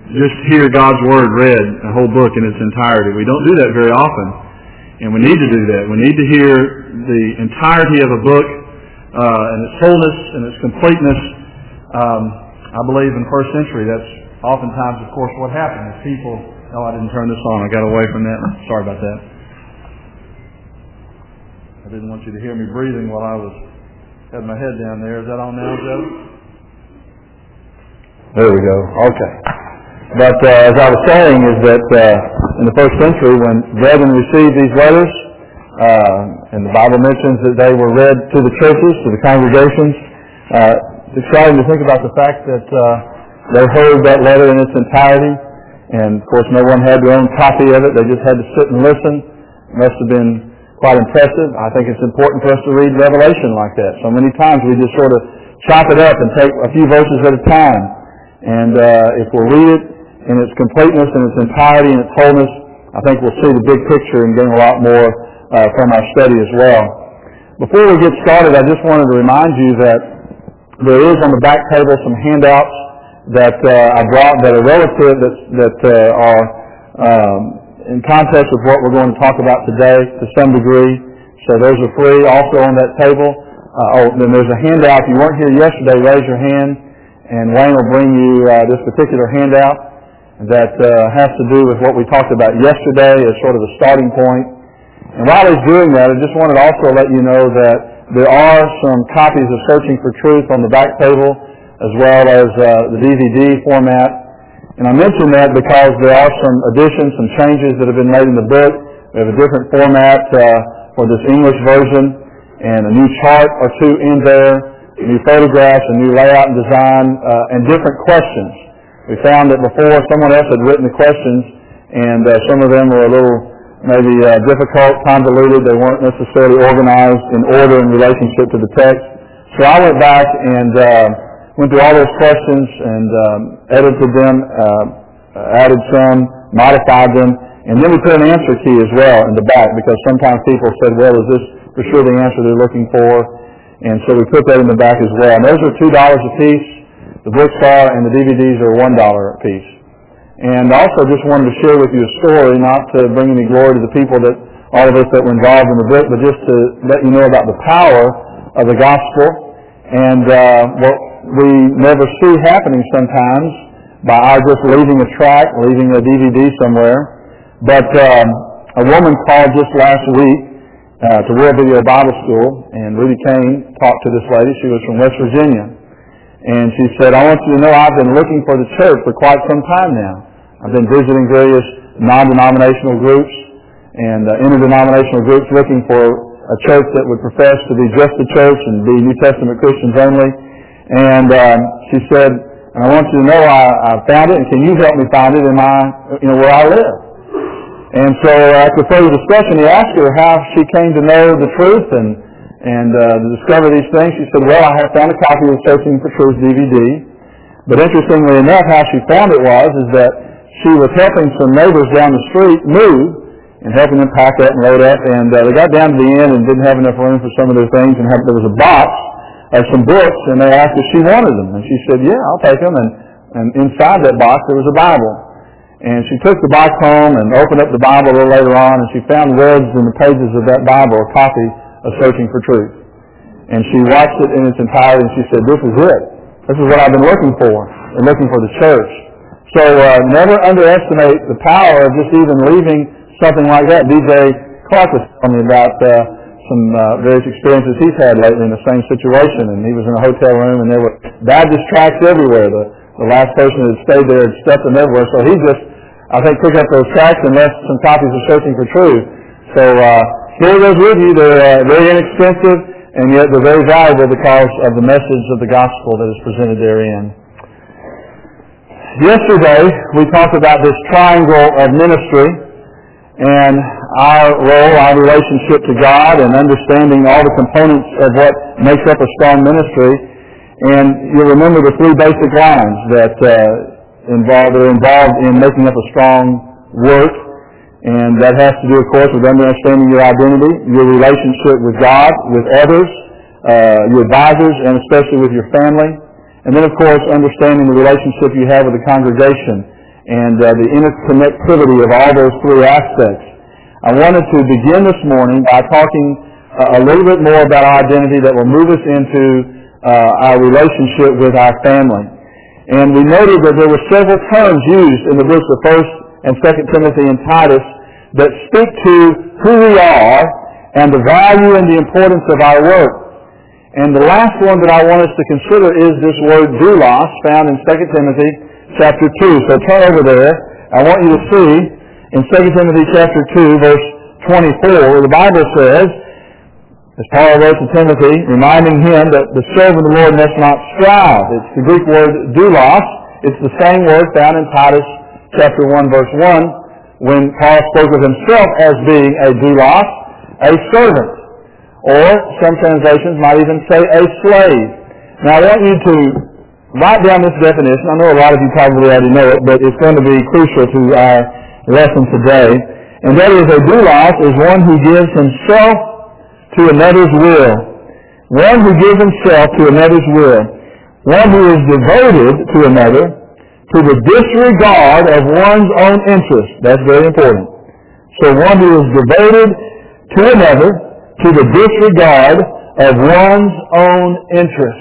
just hear God's Word read, a whole book in its entirety. We don't do that very often, and we need to do that. We need to hear the entirety of a book and its wholeness and its completeness. I believe in the first century that's oftentimes, of course, what happened. Is people, I didn't turn this on. I got away from that. Sorry about that. I didn't want you to hear me breathing while I had my head down there. Is that on now, Joe? There we go. Okay. But as I was saying, is that in the first century, when brethren received these letters, and the Bible mentions that they were read to the churches, to the congregations, it's exciting to think about the fact that they heard that letter in its entirety, and of course no one had their own copy of it. They just had to sit and listen. It must have been quite impressive. I think it's important for us to read Revelation like that. So many times we just sort of chop it up and take a few verses at a time. And if we'll read it in its completeness and its entirety and its wholeness, I think we'll see the big picture and gain a lot more from our study as well. Before we get started, I just wanted to remind you that there is on the back table some handouts that I brought that are relative that are in context with what we're going to talk about today to some degree. So those are free. Also on that table, then there's a handout. If you weren't here yesterday, raise your hand, and Wayne will bring you this particular handout that has to do with what we talked about yesterday as sort of a starting point. And while he's doing that, I just wanted to also let you know that there are some copies of Searching for Truth on the back table, as well as the DVD format. And I mention that because there are some additions, some changes that have been made in the book. We have a different format for this English version, and a new chart or two in there, new photographs, a new layout and design, and different questions. We found that before someone else had written the questions, and some of them were a little maybe difficult, convoluted. They weren't necessarily organized in order in relationship to the text. So I went back and went through all those questions and edited them, added some, modified them, and then we put an answer key as well in the back, because sometimes people said, well, is this for sure the answer they're looking for? And so we put that in the back as well. And those are $2 a piece. The books are, and the DVDs are $1 a piece. And I also just wanted to share with you a story, not to bring any glory to the people that, all of us that were involved in the book, but just to let you know about the power of the gospel and what we never see happening sometimes by our just leaving a tract, leaving a DVD somewhere. But a woman called just last week to World Video Bible School, and Rudy Kane talked to this lady. She was from West Virginia. And she said, I want you to know I've been looking for the church for quite some time now. I've been visiting various non-denominational groups and interdenominational groups looking for a church that would profess to be just a church and be New Testament Christians only. And she said, and I want you to know I found it, and can you help me find it in where I live? And so after further discussion, he asked her how she came to know the truth and to discover these things. She said, well, I have found a copy of Searching for Truth DVD. But interestingly enough, how she found it is that she was helping some neighbors down the street move and helping them pack up and load up. And they got down to the end and didn't have enough room for some of their things. And there was a box of some books, and they asked if she wanted them. And she said, yeah, I'll take them. And inside that box there was a Bible. And she took the box home and opened up the Bible a little later on, and she found words in the pages of that Bible, a copy of Searching for Truth. And she watched it in its entirety, and she said, this is it. This is what I've been looking for, and looking for the church. So never underestimate the power of just even leaving something like that. DJ Clark was telling me about some various experiences he's had lately in the same situation, and he was in a hotel room, and there were Baptist tracts everywhere. The last person that had stayed there had stepped them everywhere, so he just, I think, took up those tracts and left some copies of Searching for Truth. So here it goes with you. They're very inexpensive, and yet they're very valuable because of the message of the gospel that is presented therein. Yesterday, we talked about this triangle of ministry and our role, our relationship to God, and understanding all the components of what makes up a strong ministry. And you'll remember the three basic lines that are involved in making up a strong work. And that has to do, of course, with understanding your identity, your relationship with God, with others, your advisors, and especially with your family. And then, of course, understanding the relationship you have with the congregation and the interconnectivity of all those three aspects. I wanted to begin this morning by talking a little bit more about our identity that will move us into our relationship with our family. And we noted that there were several terms used in the books of 1 and 2 Timothy and Titus that speak to who we are and the value and the importance of our work. And the last one that I want us to consider is this word doulos, found in 2 Timothy chapter 2. So turn over there. I want you to see in 2 Timothy chapter 2, verse 24, the Bible says, as Paul wrote to Timothy, reminding him that the servant of the Lord must not strive. It's the Greek word doulos. It's the same word found in Titus chapter 1, verse 1, when Paul spoke of himself as being a doulos, a servant. Or some translations might even say a slave. Now I want you to write down this definition. I know a lot of you probably already know it, but it's going to be crucial to our lesson today. And that is, a doulos is one who gives himself to another's will. One who gives himself to another's will. One who is devoted to another to the disregard of one's own interest. That's very important. So one who is devoted to another to the disregard of one's own interest.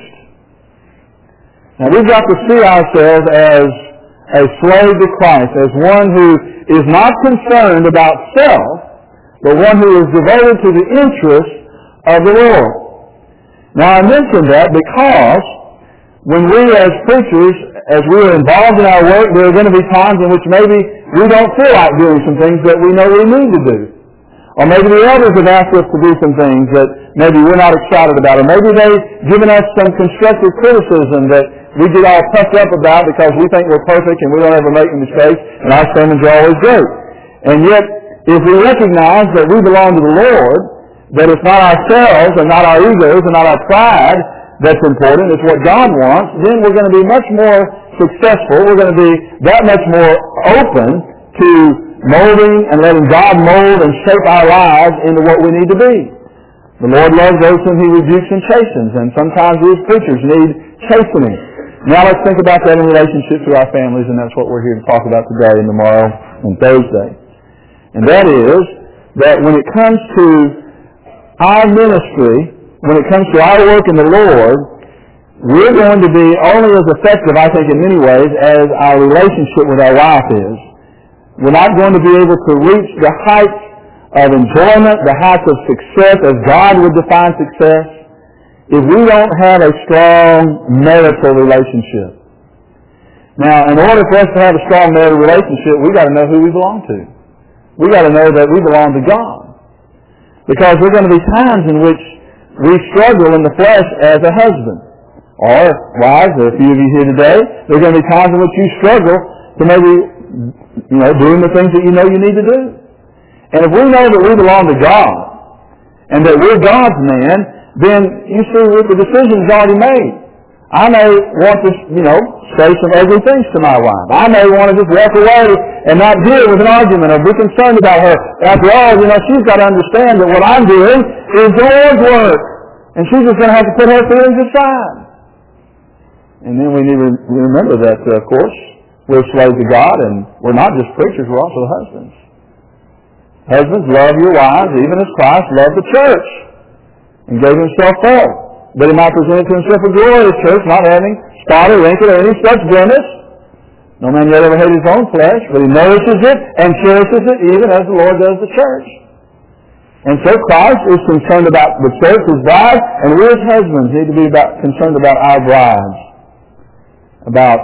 Now we've got to see ourselves as a slave to Christ, as one who is not concerned about self, but one who is devoted to the interest of the Lord. Now I mention that because when we as preachers, as we are involved in our work, there are going to be times in which maybe we don't feel like doing some things that we know we need to do. Or maybe the elders have asked us to do some things that maybe we're not excited about. Or maybe they've given us some constructive criticism that we get all puffed up about because we think we're perfect and we don't ever make a mistake and our sermons are always great. And yet, if we recognize that we belong to the Lord, that it's not ourselves and not our egos and not our pride that's important, it's what God wants, then we're going to be much more successful. We're going to be that much more open to molding and letting God mold and shape our lives into what we need to be. The Lord loves those whom He rebukes and chastens, and sometimes we as preachers need chastening. Now let's think about that in relationship to our families, and that's what we're here to talk about today and tomorrow and Thursday. And that is that when it comes to our ministry, when it comes to our work in the Lord, we're going to be only as effective, I think, in many ways, as our relationship with our wife is. We're not going to be able to reach the heights of enjoyment, the heights of success, as God would define success, if we don't have a strong marital relationship. Now, in order for us to have a strong marital relationship, we've got to know who we belong to. We've got to know that we belong to God. Because there are going to be times in which we struggle in the flesh as a husband. Or, wives, there are a few of you here today, there are going to be times in which you struggle to maybe, doing the things that you know you need to do. And if we know that we belong to God, and that we're God's man, then you see the decision's already made. I may want to, say some ugly things to my wife. I may want to just walk away and not deal with an argument or be concerned about her. After all, she's got to understand that what I'm doing is the Lord's work. And she's just going to have to put her feelings aside. And then we need to remember that, of course, we're slaves to God, and we're not just preachers, we're also husbands. Husbands, love your wives, even as Christ loved the church and gave himself up, that he might present it to himself a glorious church, not having spot or wrinkle or any such blemish. No man yet ever hated his own flesh, but he nourishes it and cherishes it even as the Lord does the church. And so Christ is concerned about the church, his bride, and we as husbands need to be concerned about our brides, about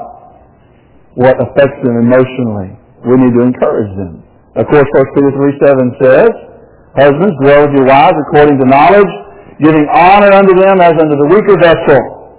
what affects them emotionally. We need to encourage them. Of course, 1 Peter 3:7 says, husbands, dwell with your wives according to knowledge, giving honor unto them as unto the weaker vessel.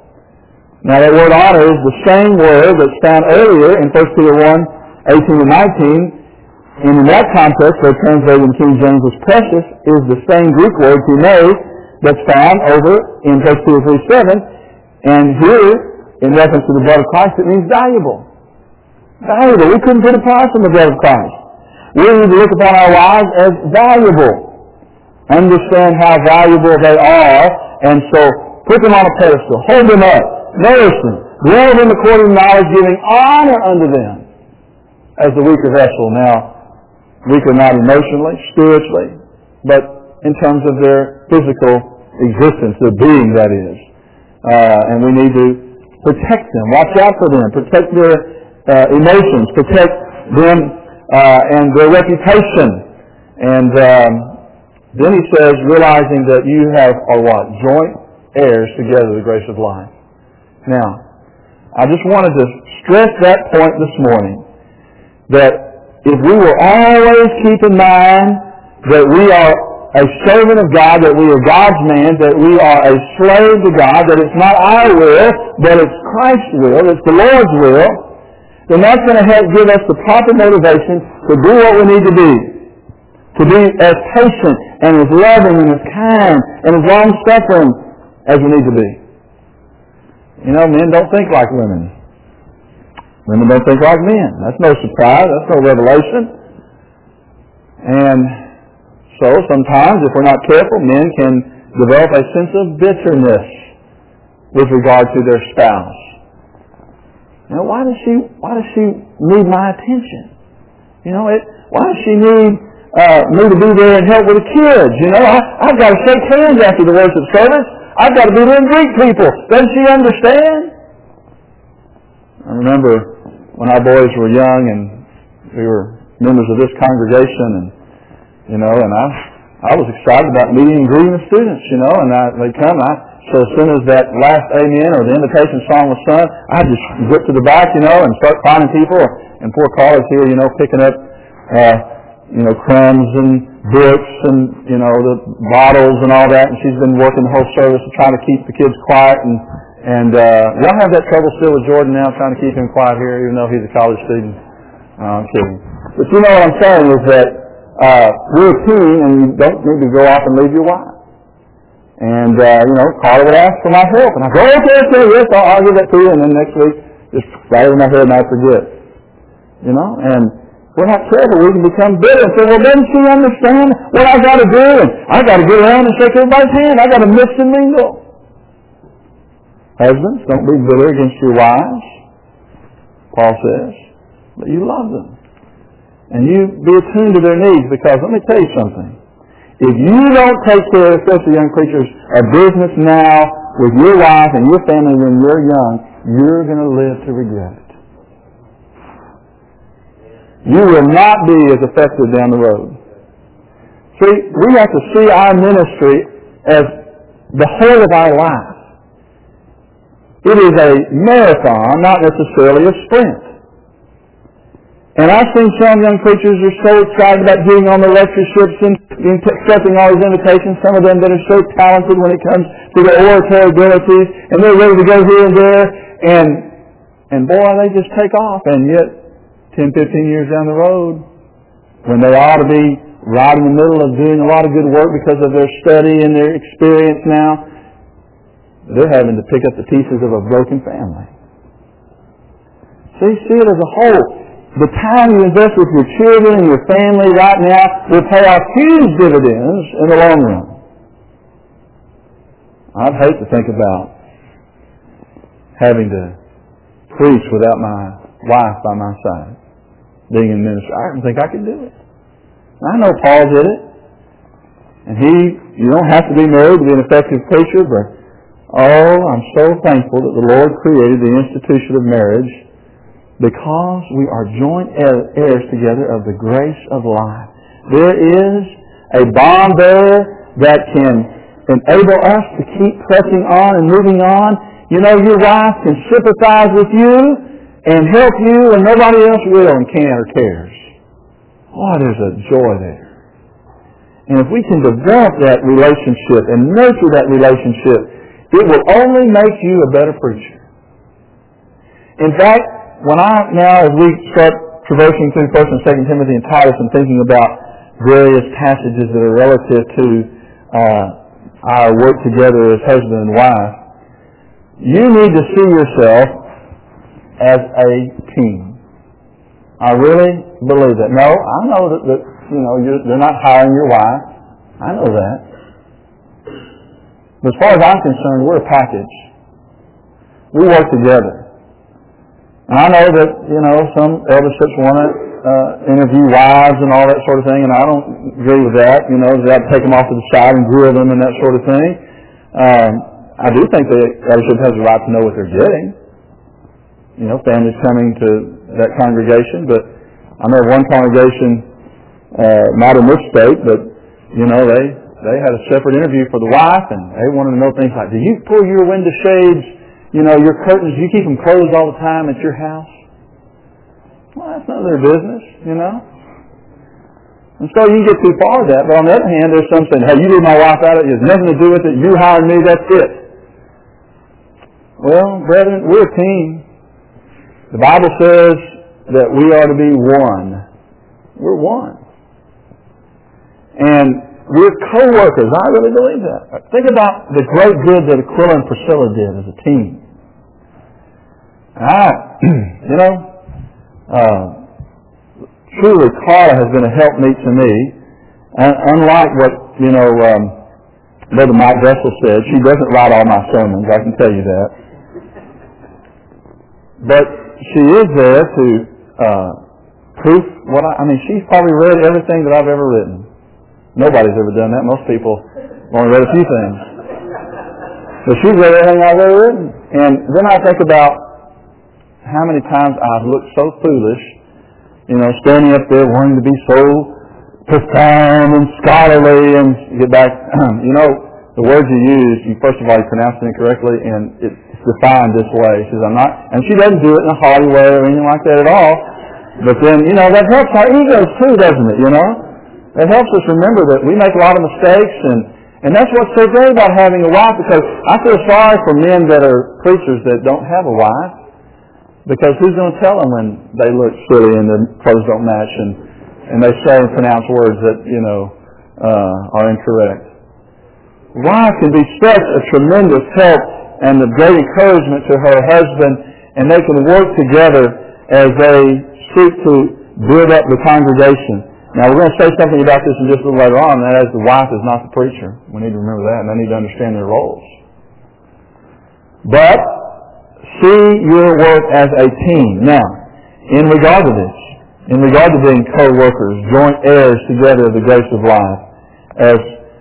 Now that word honor is the same word that's found earlier in 1 Peter 1:18 and 19. And in that context, they're translated in King James as precious, is the same Greek word, hine, that's found over in 1 Peter 3:7. And here, in reference to the blood of Christ, it means valuable. Valuable. We couldn't put a price on the blood of Christ. We need to look upon our lives as valuable. Understand how valuable they are, and so put them on a pedestal. Hold them up. Nourish them. Dwell them according to knowledge, giving honor unto them. as the weaker vessel. Now, weaker not emotionally, spiritually, but in terms of their physical existence, their being, that is. And we need to protect them, watch out for them, protect their emotions, protect them and their reputation. And then he says, realizing that you are what? Joint heirs together, the grace of life. Now, I just wanted to stress that point this morning, that if we will always keep in mind that we are a servant of God, that we are God's man, that we are a slave to God, that it's not our will, but it's Christ's will, it's the Lord's will, then that's going to help give us the proper motivation to do what we need to be as patient and as loving and as kind and as long-suffering as we need to be. You know, men don't think like women. Women don't think like men. That's no surprise. That's no revelation. And so sometimes, if we're not careful, men can develop a sense of bitterness with regard to their spouse. You know, why does she need my attention? You know, why does she need me to be there and help with the kids? You know, I've got to shake hands after the worship service. I've got to be there and greet people. Doesn't she understand? I remember when our boys were young and we were members of this congregation, and I was excited about meeting and greeting the students, and they'd come. So as soon as that last amen or the invitation song was sung, I'd just get to the back, and start finding people. And poor Carla's here, picking up, crumbs and books and, the bottles and all that. And she's been working the whole service to try to keep the kids quiet. And y'all have that trouble still with Jordan now, trying to keep him quiet here, even though he's a college student? I'm kidding. But you know what I'm saying is that we're a team, and you don't need to go off and leave your wife. And, Carla would ask for my help. And I go, okay, yes, I'll give that to you. And then next week, just right over my head and I forget. And we're not careful. We can become bitter and say, well, doesn't she understand what I got to do? And I got to get around and shake everybody's hand. I got to mix and mingle. Husbands, don't be bitter against your wives, Paul says, but you love them. And you be attuned to their needs, because let me tell you something. If you don't take care, especially young preachers, of business now with your wife and your family when you're young, you're going to live to regret it. You will not be as effective down the road. See, we have to see our ministry as the whole of our life. It is a marathon, not necessarily a sprint. And I've seen some young preachers are so excited about getting on the lectureships and accepting all these invitations, some of them that are so talented when it comes to their oratory abilities, and they're ready to go here and there, and boy, they just take off. And yet, 10, 15 years down the road, when they ought to be right in the middle of doing a lot of good work because of their study and their experience now, they're having to pick up the pieces of a broken family. See it as a whole. The time you invest with your children and your family right now will pay off huge dividends in the long run. I'd hate to think about having to preach without my wife by my side, being in ministry. I don't think I could do it. I know Paul did it. And you don't have to be married to be an effective preacher, but I'm so thankful that the Lord created the institution of marriage, because we are joint heirs together of the grace of life. There is a bond there that can enable us to keep pressing on and moving on. Your wife can sympathize with you and help you when nobody else will and can or cares. Boy, there's a joy there. And if we can develop that relationship and nurture that relationship, it will only make you a better preacher. In fact, as we start traversing through 1 and 2 Timothy and Titus and thinking about various passages that are relative to our work together as husband and wife, you need to see yourself as a team. I really believe that. No, I know that they're not hiring your wife. I know that. But as far as I'm concerned, we're a package. We work together. And I know that, some elderships want to interview wives and all that sort of thing, and I don't agree with that. They have to take them off to the side and grill them and that sort of thing. I do think the eldership has the right to know what they're getting. Families coming to that congregation, but I know one congregation, not in this state, but, they had a separate interview for the wife, and they wanted to know things like, do you pull your window shades, your curtains, do you keep them closed all the time at your house? Well, that's none of their business, And so you can get too far with that, but on the other hand, there's some saying, hey, you leave my wife out of it, it has nothing to do with it, you hired me, that's it. Well, brethren, we're a team. The Bible says that we are to be one. We're one. And we're co-workers. I really believe that. Think about the great good that Aquila and Priscilla did as a team. Truly, Carla has been a helpmeet to me. Unlike what, Brother Mike Vessel said, she doesn't write all my sermons, I can tell you that. But she is there to proof what she's probably read everything that I've ever written. Nobody's ever done that. Most people have only read a few things. But she's read everything I've ever written. And then I think about how many times I've looked so foolish, standing up there wanting to be so profound and scholarly and get back, the words you use, first of all, you pronounce it incorrectly, and it's defined this way. She says, I'm not, and she doesn't do it in a haughty way or anything like that at all. But then, that helps our egos too, doesn't it, It helps us remember that we make a lot of mistakes, and that's what's so great about having a wife, because I feel sorry for men that are preachers that don't have a wife, because who's going to tell them when they look silly and the clothes don't match, and they say and pronounce words that, are incorrect. Wife can be such a tremendous help and a great encouragement to her husband, and they can work together as they seek to build up the congregation. Now, we're going to say something about this in just a little later on, and that is the wife is not the preacher. We need to remember that, and they need to understand their roles. But see your work as a team. Now, in regard to this, in regard to being co-workers, joint heirs together of the grace of life, as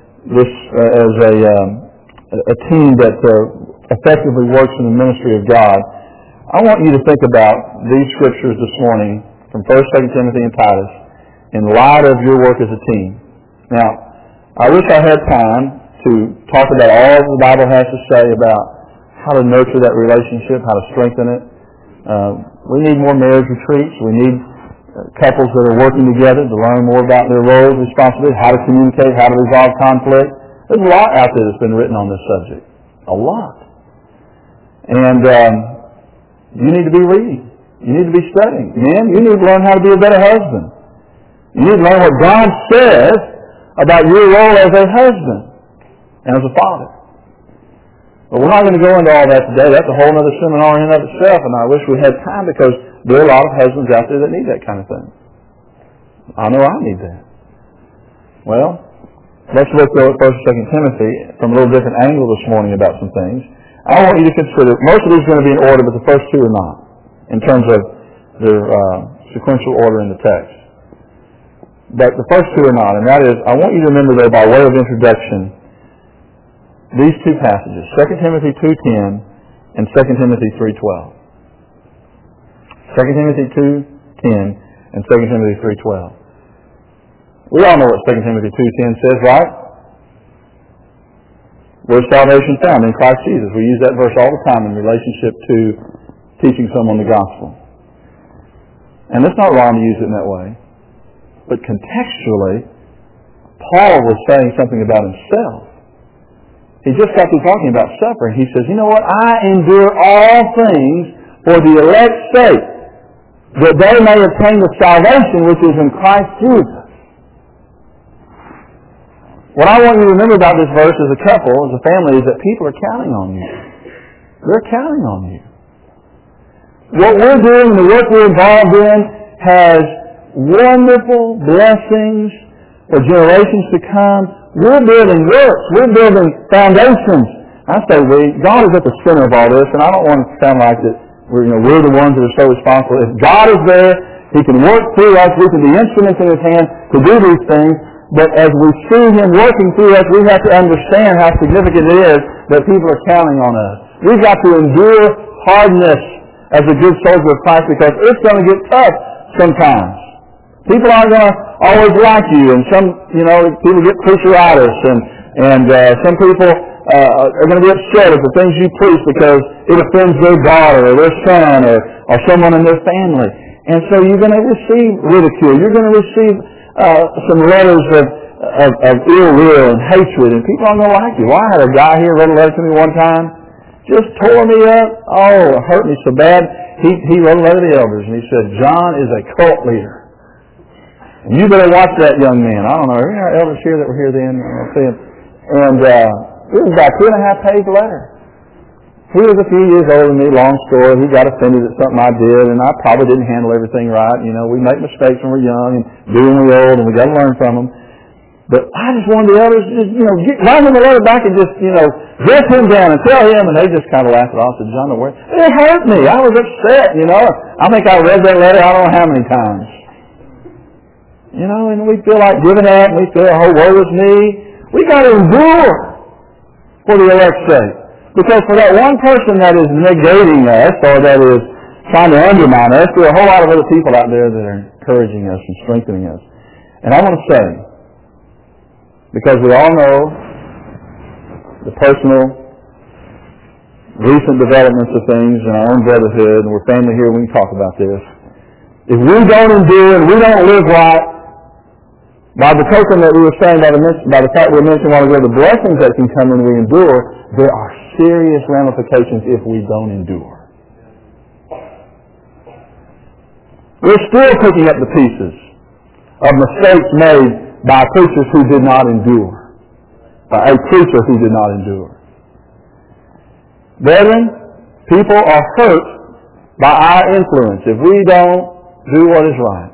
a team that effectively works in the ministry of God, I want you to think about these scriptures this morning from 1st, 2nd Timothy, and Titus, in light of your work as a team. Now, I wish I had time to talk about all the Bible has to say about how to nurture that relationship, how to strengthen it. We need more marriage retreats. We need couples that are working together to learn more about their roles, responsibilities, how to communicate, how to resolve conflict. There's a lot out there that's been written on this subject. A lot. And you need to be reading. You need to be studying. Men, you need to learn how to be a better husband. You need to learn what God says about your role as a husband and as a father. But we're not going to go into all that today. That's a whole other seminar in and of itself, and I wish we had time, because there are a lot of husbands out there that need that kind of thing. I know I need that. Well, let's look at 1 and 2 Timothy from a little different angle this morning about some things. I want you to consider, most of these are going to be in order, but the first two are not, in terms of their sequential order in the text. But the first two are not, and that is, I want you to remember, though, by way of introduction, these two passages, 2 Timothy 2:10 and 2 Timothy 3:12. 2 Timothy 2:10 and 2 Timothy 3:12. We all know what 2 Timothy 2:10 says, right? Where's salvation found? In Christ Jesus. We use that verse all the time in relationship to teaching someone the gospel. And it's not wrong to use it in that way. But contextually, Paul was saying something about himself. He just got through talking about suffering. He says, you know what? I endure all things for the elect's sake, that they may obtain the salvation which is in Christ Jesus. What I want you to remember about this verse as a couple, as a family, is that people are counting on you. They're counting on you. What we're doing, the work we're involved in, has wonderful blessings for generations to come. We're building works. We're building foundations. I say we. God is at the center of all this, and I don't want to sound like that we're the ones that are so responsible. If God is there, He can work through us. We can be instruments in His hand to do these things. But as we see Him working through us, we have to understand how significant it is that people are counting on us. We've got to endure hardness as a good soldier of Christ, because it's going to get tough sometimes. People aren't going to always like you, and people get preacheritis, and some people are going to be upset at the things you preach because it offends their daughter or their son or someone in their family. And so you're going to receive ridicule. You're going to receive some letters of ill will and hatred, and people aren't going to like you. Well, I had a guy here wrote a letter to me one time, just tore me up. Oh, it hurt me so bad. He wrote a letter to the elders, and he said, John is a cult leader. And you better watch that young man. I don't know, are any of our elders here that were here then? And it was about a 2.5-page letter. He was a few years older than me, long story. He got offended at something I did, and I probably didn't handle everything right. We make mistakes when we're young and do when we're old, and we got to learn from them. But I just wanted the others to just, write him the letter back and just, dress him down and tell him, and they just kind of laughed it off. Said, John, don't worry. It hurt me. I was upset, I think I read that letter I don't know how many times. And we feel like giving up, and we feel, oh, woe is me. We got to endure for the elect's sake. Because for that one person that is negating us, or that is trying to undermine us, there are a whole lot of other people out there that are encouraging us and strengthening us. And I want to say, because we all know the personal, recent developments of things in our own brotherhood, and we're family here, we can talk about this. If we don't endure and we don't live right, by the token that we were saying, by the fact we mentioned a while ago, the blessings that can come when we endure, there are serious ramifications if we don't endure. We're still picking up the pieces of mistakes made by preachers who did not endure. By a preacher who did not endure. Brethren, people are hurt by our influence if we don't do what is right.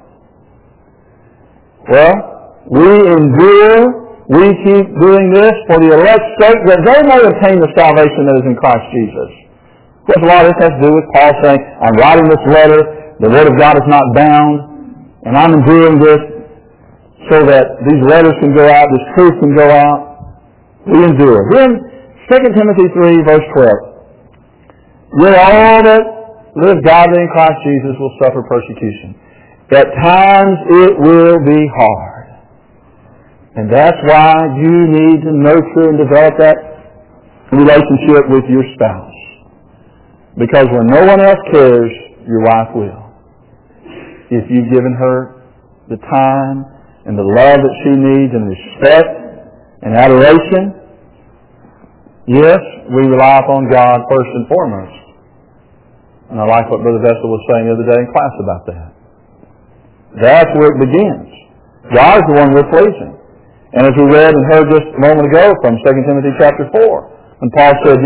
Well, we endure, we keep doing this for the elect's sake, that they may obtain the salvation that is in Christ Jesus. Of course, a lot of this has to do with Paul saying, I'm writing this letter, the Word of God is not bound, and I'm enduring this so that these letters can go out, this truth can go out. We endure. Then, 2 Timothy 3, verse 12. Yet all that live godly in Christ Jesus will suffer persecution. At times it will be hard. And that's why you need to nurture and develop that relationship with your spouse. Because when no one else cares, your wife will. If you've given her the time and the love that she needs and respect and adoration, yes, we rely upon God first and foremost. And I like what Brother Vessel was saying the other day in class about that. That's where it begins. God's the one we're pleasing. And as we read and heard just a moment ago from 2 Timothy chapter 4, when Paul said,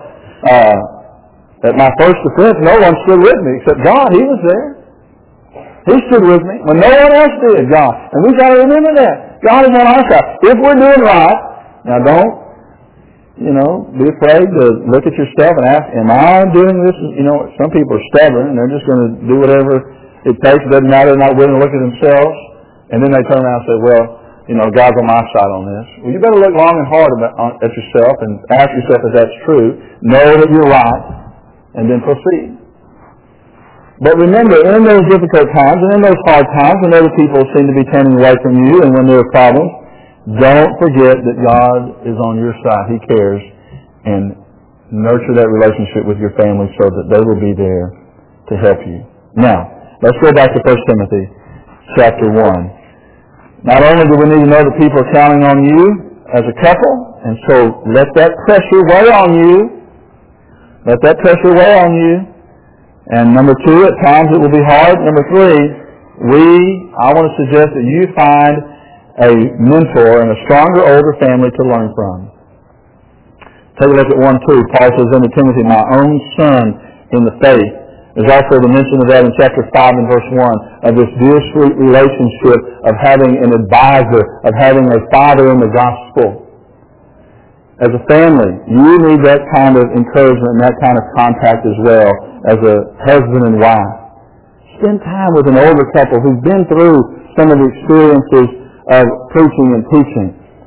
at my first defense, no one stood with me except God. He was there. He stood with me when no one else did, God. And we've got to remember that. God is on our side. If we're doing right, now don't, be afraid to look at yourself and ask, am I doing this? Some people are stubborn and they're just going to do whatever it takes. It doesn't matter. They're not willing to look at themselves. And then they turn around and say, well, God's on my side on this. Well, you better look long and hard at yourself and ask yourself if that's true. Know that you're right, and then proceed. But remember, in those difficult times and in those hard times when other people seem to be turning away from you and when there are problems, don't forget that God is on your side. He cares. And nurture that relationship with your family so that they will be there to help you. Now, let's go back to 1 Timothy chapter 1. Not only do we need to know that people are counting on you as a couple, and so let that pressure weigh on you. Let that pressure weigh on you. And number 2, at times it will be hard. Number 3, I want to suggest that you find a mentor and a stronger older family to learn from. Take a look at 1:2. Paul says unto Timothy, my own son in the faith. There's also the mention of that in chapter 5 and verse 1, of this dear sweet relationship of having an advisor, of having a father in the gospel. as a family, you need that kind of encouragement and that kind of contact as well as a husband and wife. Spend time with an older couple who've been through some of the experiences of preaching and teaching.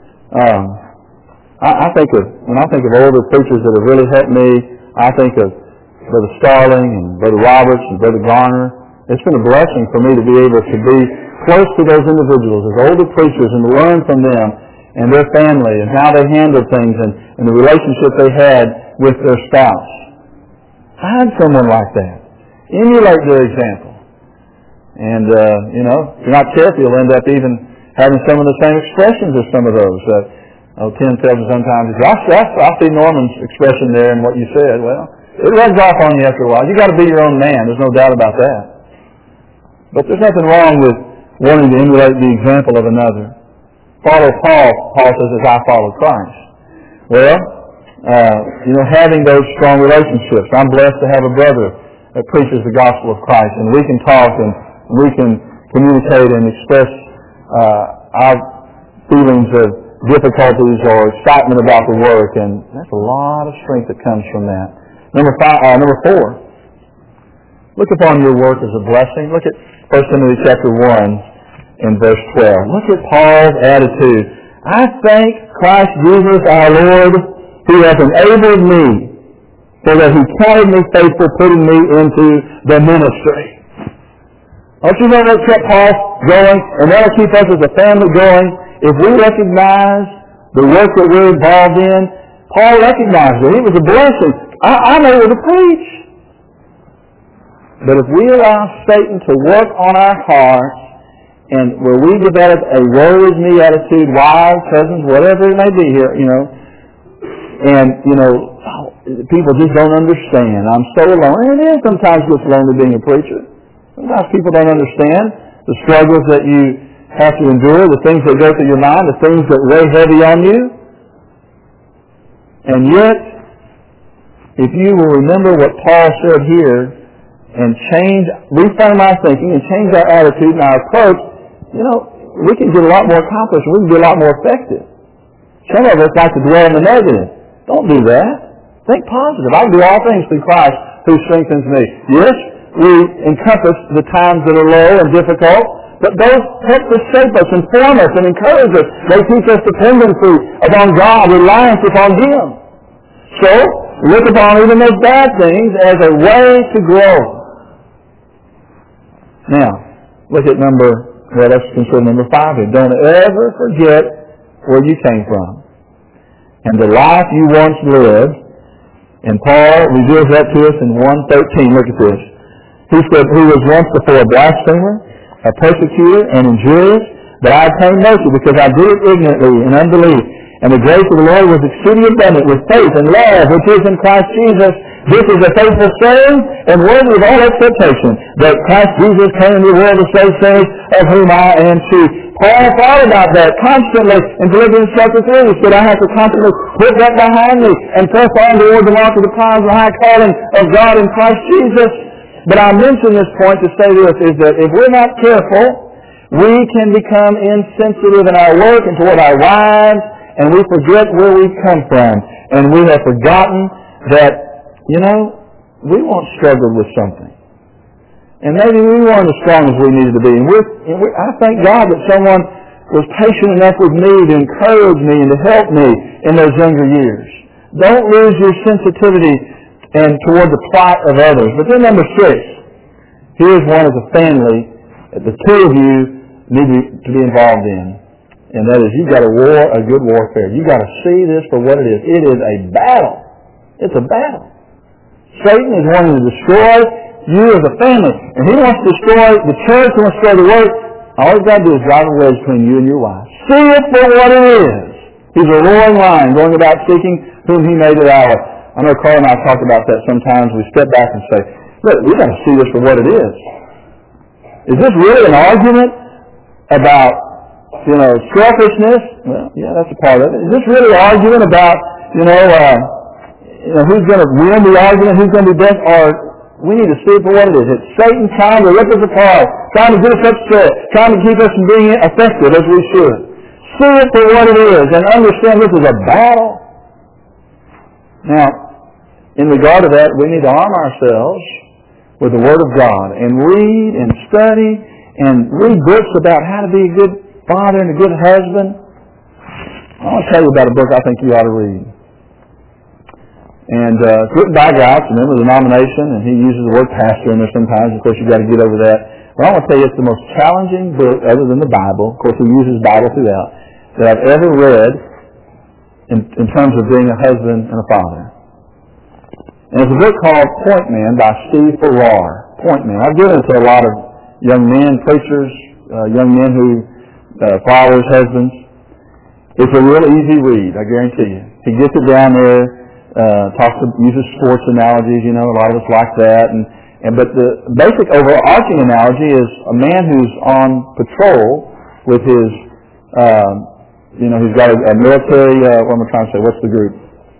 When I think of older preachers that have really helped me, I think of Brother Starling and Brother Roberts and Brother Garner. It's been a blessing for me to be able to be close to those individuals as older preachers and to learn from them and their family and how they handled things and the relationship they had with their spouse. Find someone like that. Emulate their example. And, if you're not careful, you'll end up even having some of the same expressions as some of those. Tim tells me sometimes, I see Norman's expression there in what you said. Well, it rubs off on you after a while. You've got to be your own man. There's no doubt about that. But there's nothing wrong with wanting to emulate the example of another. Follow Paul. Paul says, as I follow Christ. Well, having those strong relationships. I'm blessed to have a brother that preaches the gospel of Christ, and we can talk and we can communicate and express our feelings of difficulties or excitement about the work, and that's a lot of strength that comes from that. Number 4, look upon your work as a blessing. Look at 1 Timothy chapter 1 and verse 12. Look at Paul's attitude. I thank Christ Jesus our Lord, who has enabled me, so that he counted me faithful, putting me into the ministry. Don't you know that kept Paul going, and that'll keep us as a family going? If we recognize the work that we're involved in, Paul recognized it. It was a blessing. I'm able to preach. But if we allow Satan to work on our hearts, and where we develop a woe is me attitude, wives, cousins, whatever it may be here, people just don't understand. I'm so alone. And it is sometimes just lonely being a preacher. Sometimes people don't understand the struggles that you have to endure, the things that go through your mind, the things that weigh heavy on you. And yet, if you will remember what Paul said here and reframe our thinking and change our attitude and our approach, we can get a lot more accomplished. We can be a lot more effective. Some of us like to dwell in the negative. Don't do that. Think positive. I can do all things through Christ who strengthens me. Yes, we encompass the times that are low and difficult, but those help to shape us, inform us, and encourage us. They teach us dependency upon God, reliance upon Him. So, look upon even those bad things as a way to grow. Now, let's consider number 5 here. Don't ever forget where you came from and the life you once lived. And Paul reveals that to us in 1:13. Look at this. He said, who was once before a blasphemer, a persecutor, and injurious, but I obtained mercy because I did it ignorantly in unbelief. And the grace of the Lord was exceeding abundant with faith and love, which is in Christ Jesus. This is a faithful saying and worthy of all expectation, that Christ Jesus came into the world to save sinners, of whom I am chief. Paul thought about that constantly in Philippians chapter 3. He said, I have to constantly put that behind me and press on toward the mark of the prize of the high calling of God in Christ Jesus. But I mention this point to say this, is that if we're not careful, we can become insensitive in our work and toward our wives, and we forget where we've come from. And we have forgotten that, we once struggled with something. And maybe we weren't as strong as we needed to be. And I thank God that someone was patient enough with me to encourage me and to help me in those younger years. Don't lose your sensitivity and toward the plight of others. But then number 6, here's one as a family that the two of you need to be involved in. And that is, you've got to war a good warfare. You've got to see this for what it is. It is a battle. It's a battle. Satan is wanting to destroy you as a family. And he wants to destroy the church, he wants to destroy the work. All he's got to do is drive a wedge between you and your wife. See it for what it is. He's a roaring lion going about seeking whom he may devour. I know Carl and I talk about that sometimes. We step back and say, look, we've got to see this for what it is. Is this really an argument about, selfishness? Well, yeah, that's a part of it. Is this really an argument about, who's going to win the argument, who's going to be best? Or we need to see it for what it is. It's Satan trying to rip us apart, trying to get us upset, trying to keep us from being effective as we should. See it for what it is and understand this is a battle. Now, in regard to that, we need to arm ourselves with the Word of God and read and study and read books about how to be a good father and a good husband. I want to tell you about a book I think you ought to read. And it's written by a guy, it's a member of the denomination, and he uses the word pastor in there sometimes. Of course, you've got to get over that. But I want to tell you it's the most challenging book, other than the Bible. Of course, he uses Bible throughout, that I've ever read in terms of being a husband and a father. And it's a book called Point Man by Steve Farrar. Point Man. I've given it to a lot of young men, preachers, young men who fathers, husbands. It's a real easy read, I guarantee you. He gets it down there. Uses sports analogies, a lot of us like that. But the basic overarching analogy is a man who's on patrol with his, he's got a military, what am I trying to say? What's the group?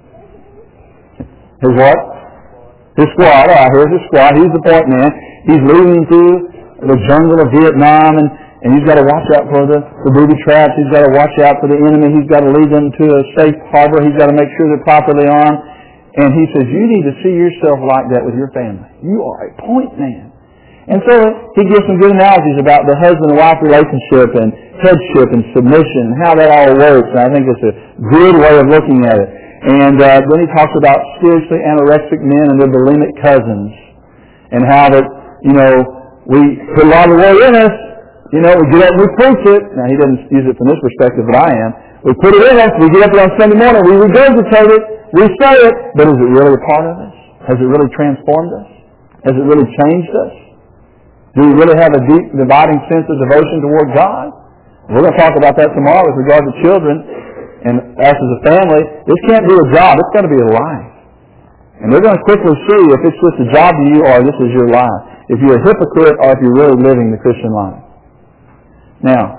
His what? His squad. Here's his squad. He's the point man. He's leading through the jungle of Vietnam, and he's got to watch out for the booby traps. He's got to watch out for the enemy. He's got to lead them to a safe harbor. He's got to make sure they're properly armed. And he says, you need to see yourself like that with your family. You are a point man. And so he gives some good analogies about the husband and wife relationship and headship and submission and how that all works. And I think it's a good way of looking at it. And then he talks about spiritually anorexic men and their bulimic cousins and how that, we put a lot of the word in us. We get up and we preach it. Now, he doesn't use it from this perspective, but I am. We put it in us. We get up there on Sunday morning. We regurgitate it. We say it. But is it really a part of us? Has it really transformed us? Has it really changed us? Do we really have a deep, dividing sense of devotion toward God? We're going to talk about that tomorrow with regard to children and us as a family. This can't be a job. It's going to be a life. And we're going to quickly see if it's just a job to you or this is your life. If you're a hypocrite or if you're really living the Christian life. Now,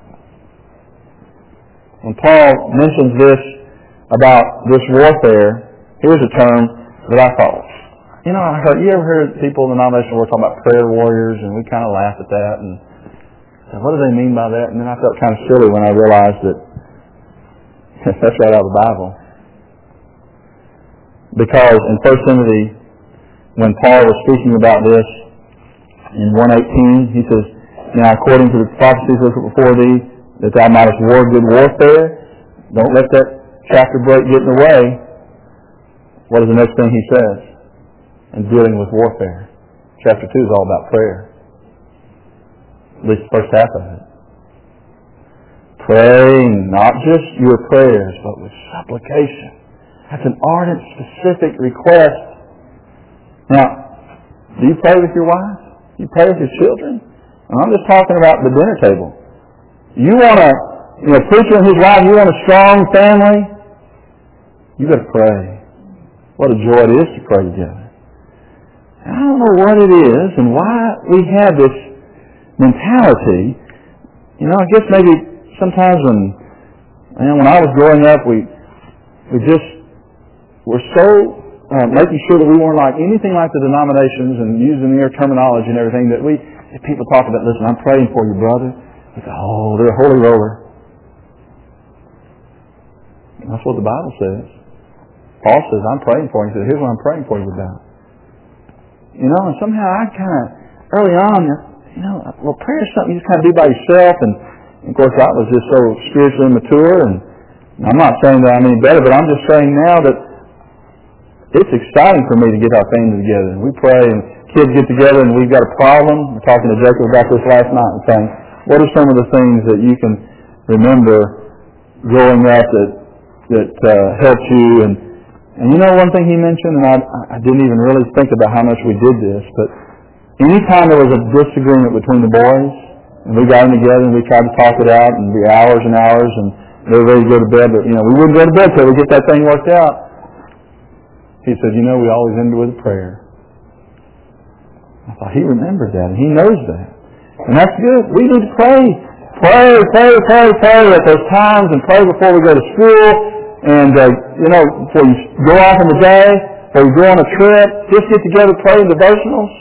when Paul mentions this about this warfare, here's a term that I thought. You ever heard people in the denomination were talking about prayer warriors, and we kind of laugh at that, and said, what do they mean by that? And then I felt kind of silly when I realized that that's right out of the Bible. Because in 1 Timothy, when Paul was speaking about this, in 1:18, he says, now according to the prophecies which were before thee, that thou mightest war good warfare, don't let that chapter break get in the way. What is the next thing he says? In dealing with warfare. Chapter 2 is all about prayer. At least the first half of it. Praying, not just your prayers, but with supplication. That's an ardent, specific request. Now, do you pray with your wife? Do you pray with your children? And I'm just talking about the dinner table. You want a preacher and his wife, you want a strong family? You got to pray. What a joy it is to pray together. I don't know what it is and why we have this mentality. I guess maybe sometimes when I was growing up, we just were so making sure that we weren't like anything like the denominations and using their terminology and everything that if people talk about, listen, I'm praying for you, brother. We go, oh, they're a holy roller. That's what the Bible says. Paul says, I'm praying for you. He says, here's what I'm praying for you about. And somehow I kind of, early on, prayer is something you just kind of do by yourself. And of course, I was just so spiritually mature. And I'm not saying that I'm any better, but I'm just saying now that it's exciting for me to get our family together. And we pray, and kids get together, and we've got a problem. We're talking to Jacob about this last night and saying, what are some of the things that you can remember growing up that helped you? And one thing he mentioned, and I didn't even really think about how much we did this, but anytime there was a disagreement between the boys, and we got them together and we tried to talk it out, and be hours and hours, and they were ready to go to bed, but we wouldn't go to bed till we get that thing worked out. He said, we always ended with a prayer. I thought, he remembers that, and he knows that. And that's good. We need to pray. Pray at those times, and pray before we go to school, and, before you go off in the day, before you go on a trip, just get together, pray in devotionals.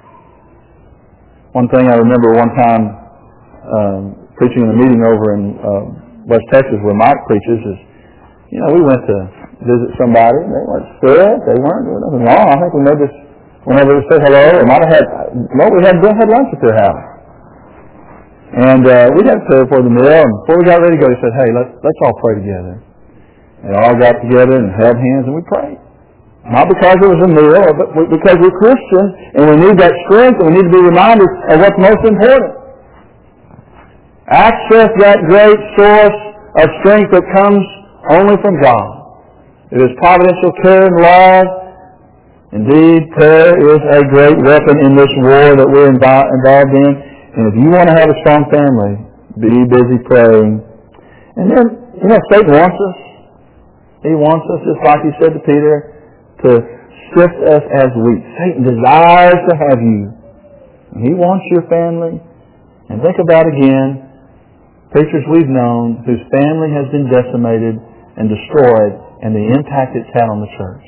One thing I remember one time preaching in a meeting over in West Texas where Mike preaches is, we went to visit somebody. They weren't sick. They weren't doing nothing wrong. I think we may just, whenever we say hello, or might have had, we had lunch at their house. And we had to pray for the meal. And before we got ready to go, he said, hey, let's all pray together. They all got together and held hands and we prayed. Not because it was a meal, but because we're Christians and we need that strength and we need to be reminded of what's most important. Access that great source of strength that comes only from God. It is providential care and love. Indeed, prayer is a great weapon in this war that we're involved in. And if you want to have a strong family, be busy praying. And then, Satan wants us. He wants us, just like he said to Peter, to sift us as wheat. Satan desires to have you. He wants your family. And think about again, preachers we've known whose family has been decimated and destroyed and the impact it's had on the church.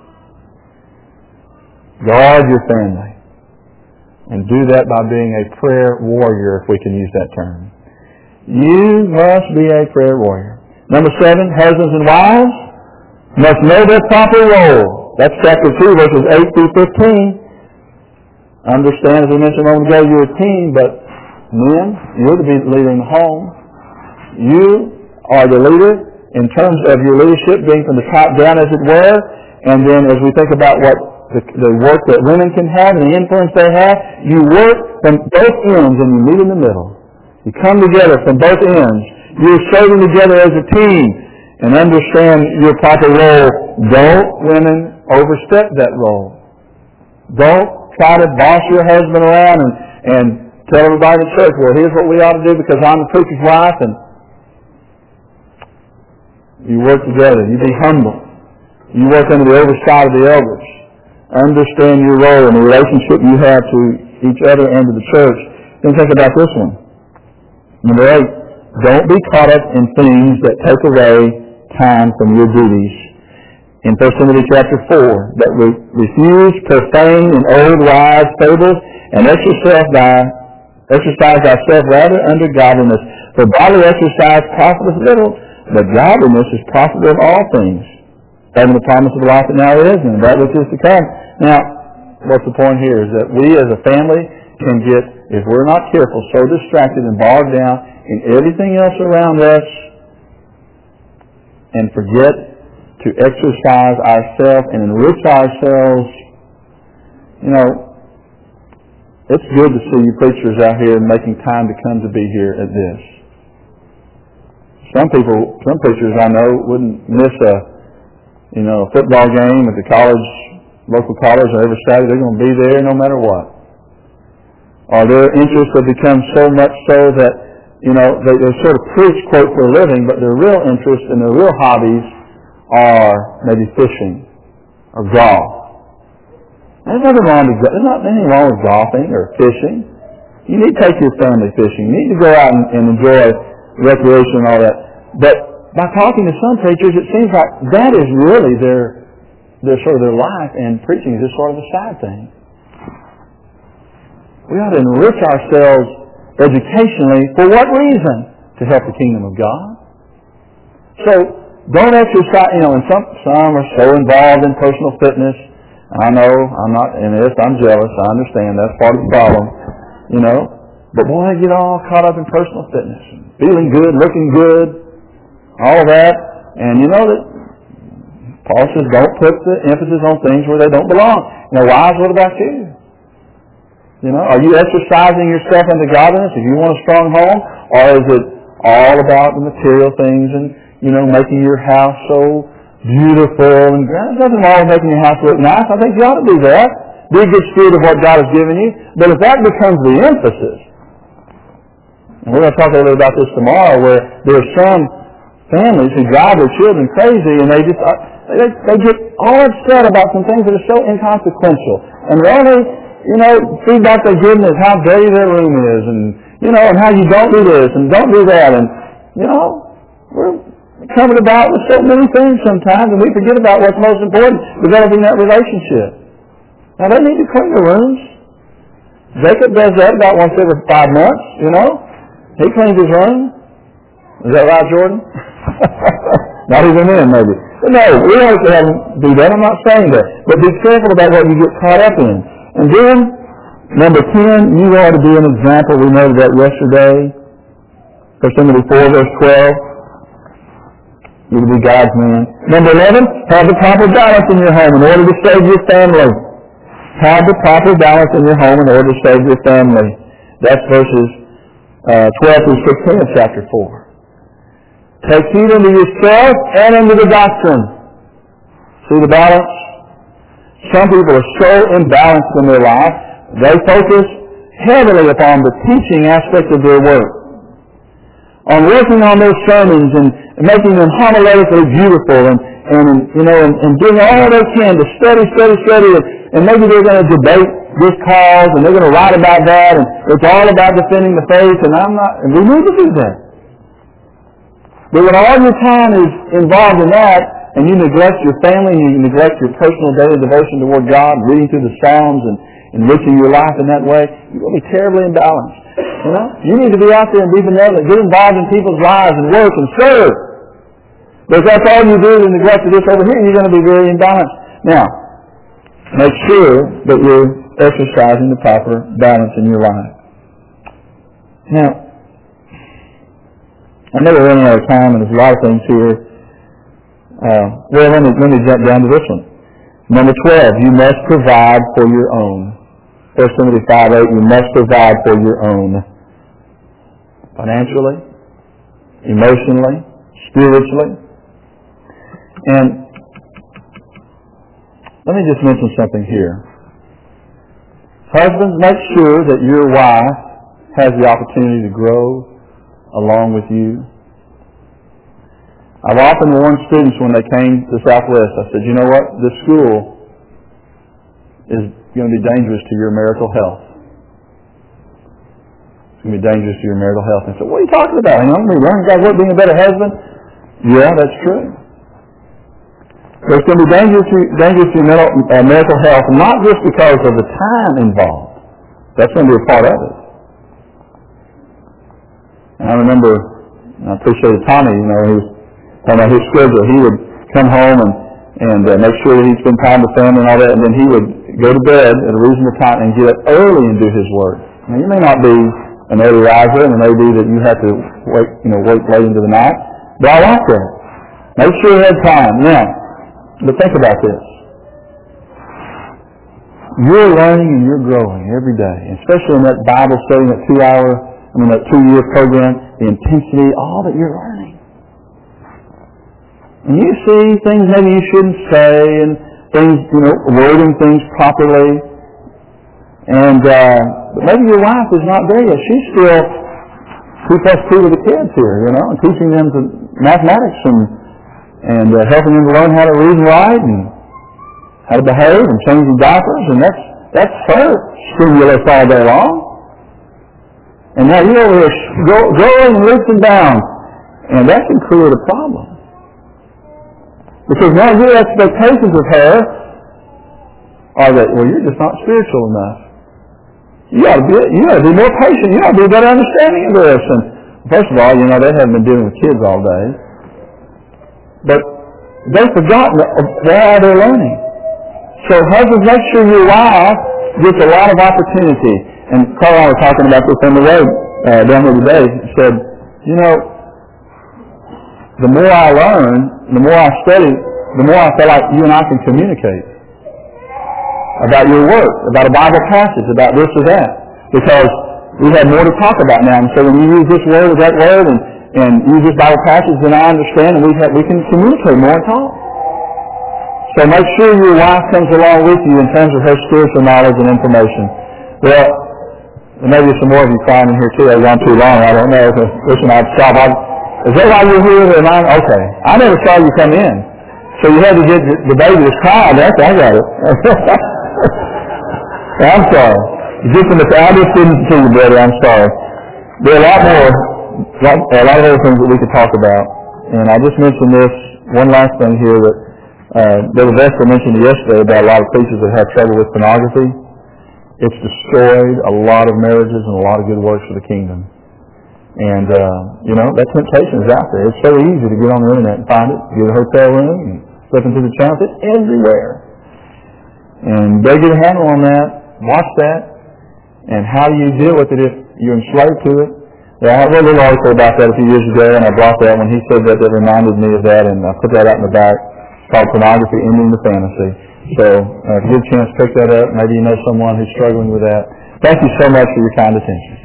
Guard your family. And do that by being a prayer warrior, if we can use that term. You must be a prayer warrior. Number 7, husbands and wives must know their proper role. That's chapter 2, verses 8 through 15. Understand, as we mentioned a moment ago, you're a team, but men, you're the leader in the home. You are the leader in terms of your leadership being from the top down, as it were. And then as we think about what the work that women can have and the influence they have, you work from both ends and you meet in the middle. You come together from both ends. You're serving together as a team and understand your proper role. Don't, women, overstep that role. Don't try to boss your husband around and tell everybody in church, well, here's what we ought to do because I'm the preacher's wife. And you work together. You be humble. You work under the oversight of the elders. Understand your role and the relationship you have to each other and to the church. Then think about this one. Number 8, don't be caught up in things that take away time from your duties. In 1 Timothy chapter 4, that we refuse profane and old wives' fables and exercise thyself rather under godliness. For bodily exercise profiteth little, but godliness is profitable of all things, having the promise of life that now is and that which is to come. Now, what's the point here is that we as a family can get, if we're not careful, so distracted and bogged down in everything else around us and forget to exercise ourselves and enrich ourselves. It's good to see you preachers out here making time to come to be here at this. Some preachers I know wouldn't miss a football game at the local college or every Saturday. They're going to be there no matter what. Or their interests have become so much so that, they sort of preach, quote, for a living, but their real interests and their real hobbies are maybe fishing or golf. There's nothing wrong with golfing or fishing. You need to take your family fishing. You need to go out and enjoy recreation and all that. But by talking to some preachers, it seems like that is really their sort of their life, and preaching is just sort of a side thing. We ought to enrich ourselves educationally. For what reason? To help the kingdom of God. So don't exercise. And some are so involved in personal fitness. I know I'm not in this. I'm jealous. I understand that's part of the problem. But boy, they get all caught up in personal fitness, feeling good, looking good, all that. And that Paul says don't put the emphasis on things where they don't belong. Wives, what about you? Are you exercising yourself into godliness if you want a strong home? Or is it all about the material things and, making your house so beautiful? And there's nothing wrong with making your house look nice. I think you ought to do that. Be a good steward of what God has given you. But if that becomes the emphasis, and we're going to talk a little bit about this tomorrow, where there are some families who drive their children crazy and they get all upset about some things that are so inconsequential. And the only, feedback they give them is how dirty their room is and how you don't do this and don't do that. And, we're covered about with so many things sometimes and we forget about what's most important, developing that relationship. Now, they need to clean their rooms. Jacob does that about once every 5 months, He cleans his room. Is that right, Jordan? Not even then, maybe. But no, we have to do that. I'm not saying that. But be careful about what you get caught up in. And then, number 10, you are to be an example. We noted that yesterday. 1 Timothy 4, verse 12. You to be God's man. Number 11, have the proper balance in your home in order to save your family. Have the proper balance in your home in order to save your family. That's verses 12 through 16 of chapter 4. Take heed unto yourself and unto the doctrine. See the balance? Some people are so imbalanced in their life, they focus heavily upon the teaching aspect of their work, on working on their sermons and making them homiletically beautiful and doing all they can to study, and maybe they're going to debate this cause and they're going to write about that, and it's all about defending the faith, and we need to do that. But when all your time is involved in that, and you neglect your family, and you neglect your personal daily devotion toward God, reading through the Psalms and enriching your life in that way, you're going to be terribly imbalanced. You need to be out there and be benevolent, get involved in people's lives and work and serve. But if that's all you do and neglect to this over here, you're going to be very imbalanced. Now, make sure that you're exercising the proper balance in your life. Now, I know we're running out of time, and there's a lot of things here. Let me jump down to this one. Number 12, you must provide for your own. 1 Timothy 5:8, you must provide for your own. Financially, emotionally, spiritually. And let me just mention something here. Husbands, make sure that your wife has the opportunity to grow along with you. I've often warned students when they came to Southwest, I said, you know what, this school is going to be dangerous to your marital health. It's going to be dangerous to your marital health. And I said, what are you talking about? I'm going to be learning God's word, being a better husband? Yeah, that's true. But it's going to be dangerous to your marital health, not just because of the time involved. That's going to be a part of it. And I remember, and I appreciated Tommy, he was talking about his schedule. He would come home and make sure that he'd spend time with family and all that, and then he would go to bed at a reasonable time and get up early and do his work. Now, you may not be an early riser, and it may be that you have to wait late into the night, but I like that. Make sure you have time. Now, but think about this. You're learning and you're growing every day, especially in that Bible study, that 2-year program, the intensity, all that you're learning. And you see things maybe you shouldn't say, and things, wording things properly. And but maybe your wife is not there yet. She's still 2+2 with the kids here, and teaching them to mathematics and helping them to learn how to read and write and how to behave and changing diapers, and that's her stimulus all day long. And now you're over here growing and leaps and bounds, and that can create a problem. Because now your expectations of her are that, you're just not spiritual enough. You ought to be more patient. You ought to be a better understanding of this. And first of all, they haven't been dealing with kids all day. But they've forgotten why they're learning. So husbands, make sure your wife gets a lot of opportunity. And Carl and I were talking about this on the road down here today. He said, the more I learn, the more I study, the more I feel like you and I can communicate about your work, about a Bible passage, about this or that. Because we have more to talk about now. And so when you use this word or that word and use this Bible passage, then I understand and we can communicate more and talk. So make sure your wife comes along with you in terms of her spiritual knowledge and information. Well, there may be some more of you crying in here too. I've gone too long. I don't know. Listen, I'd stop. Is that why you're here? Okay. I never saw you come in. So you had to get the baby was crying. I got it. I'm sorry. I just didn't see you, brother. I'm sorry. There are a lot of other things that we could talk about. And I just mentioned this one last thing here that Brother Vester mentioned yesterday about a lot of preachers that have trouble with pornography. It's destroyed a lot of marriages and a lot of good works for the kingdom. And, that temptation is out there. It's so easy to get on the internet and find it, get a hotel room, and flip into the channels. It's everywhere. And they get a handle on that, watch that, and how do you deal with it if you're enslaved to it? Yeah, I wrote a little article about that a few years ago, and I brought that when he said that. That reminded me of that, and I put that out in the back. It's called Pornography Ending the Fantasy. So if you get a chance to pick that up, maybe you know someone who's struggling with that. Thank you so much for your kind attention.